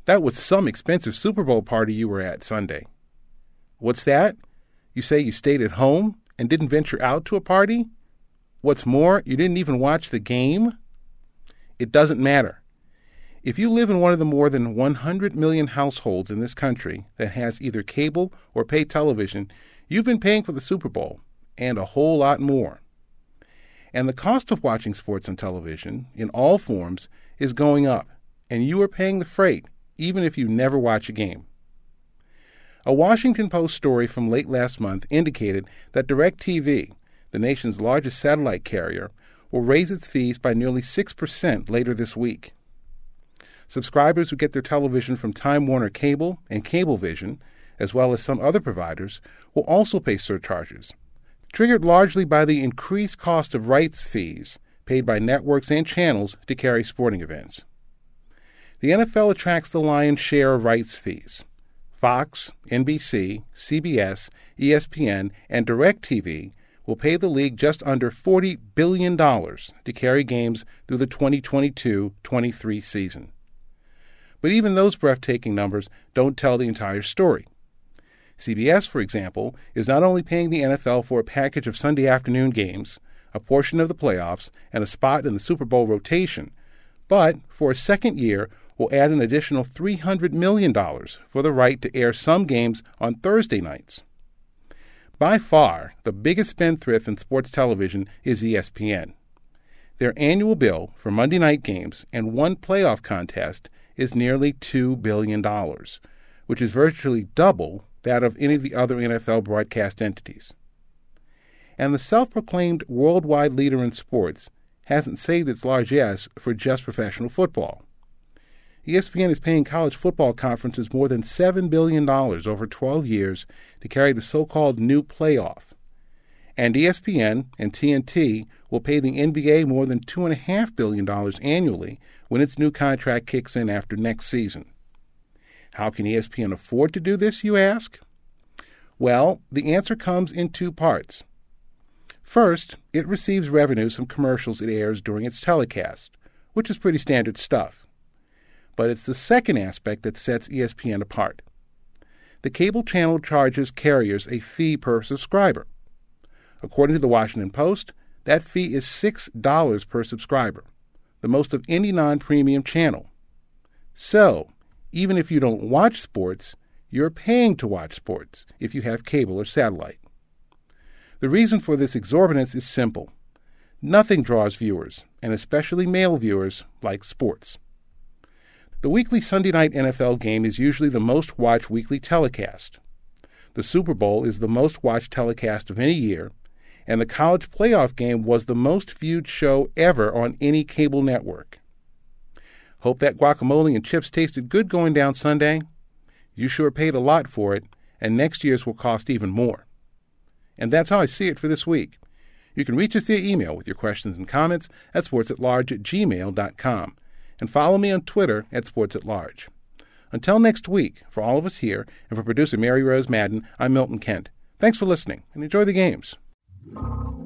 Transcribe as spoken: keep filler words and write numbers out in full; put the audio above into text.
That was some expensive Super Bowl party you were at Sunday. What's that? You say you stayed at home and didn't venture out to a party? What's more, you didn't even watch the game? It doesn't matter. If you live in one of the more than one hundred million households in this country that has either cable or pay television, you've been paying for the Super Bowl and a whole lot more. And the cost of watching sports on television, in all forms, is going up, and you are paying the freight, even if you never watch a game. A Washington Post story from late last month indicated that DirecTV, the nation's largest satellite carrier, will raise its fees by nearly six percent later this week. Subscribers who get their television from Time Warner Cable and Cablevision, as well as some other providers, will also pay surcharges, triggered largely by the increased cost of rights fees paid by networks and channels to carry sporting events. The N F L attracts the lion's share of rights fees. Fox, N B C, C B S, E S P N, and DirecTV will pay the league just under forty billion dollars to carry games through the twenty twenty-two twenty-three season. But even those breathtaking numbers don't tell the entire story. C B S, for example, is not only paying the N F L for a package of Sunday afternoon games, a portion of the playoffs, and a spot in the Super Bowl rotation, but for a second year will add an additional three hundred million dollars for the right to air some games on Thursday nights. By far, the biggest spendthrift in sports television is E S P N. Their annual bill for Monday night games and one playoff contest is nearly two billion dollars, which is virtually double that of any of the other N F L broadcast entities. And the self-proclaimed worldwide leader in sports hasn't saved its largesse for just professional football. E S P N is paying college football conferences more than seven billion dollars over twelve years to carry the so-called new playoff. And E S P N and T N T will pay the N B A more than two point five billion dollars annually when its new contract kicks in after next season. How can E S P N afford to do this, you ask? Well, the answer comes in two parts. First, it receives revenues from commercials it airs during its telecast, which is pretty standard stuff. But it's the second aspect that sets E S P N apart. The cable channel charges carriers a fee per subscriber. According to the Washington Post, that fee is six dollars per subscriber, the most of any non-premium channel. So, even if you don't watch sports, you're paying to watch sports if you have cable or satellite. The reason for this exorbitance is simple. Nothing draws viewers, and especially male viewers, like sports. The weekly Sunday night N F L game is usually the most watched weekly telecast. The Super Bowl is the most watched telecast of any year, and the college playoff game was the most viewed show ever on any cable network. Hope that guacamole and chips tasted good going down Sunday. You sure paid a lot for it, and next year's will cost even more. And that's how I see it for this week. You can reach us via email with your questions and comments at sportsatlarge at gmail dot com. And follow me on Twitter at sportsatlarge. Until next week, for all of us here, and for producer Mary Rose Madden, I'm Milton Kent. Thanks for listening, and enjoy the games.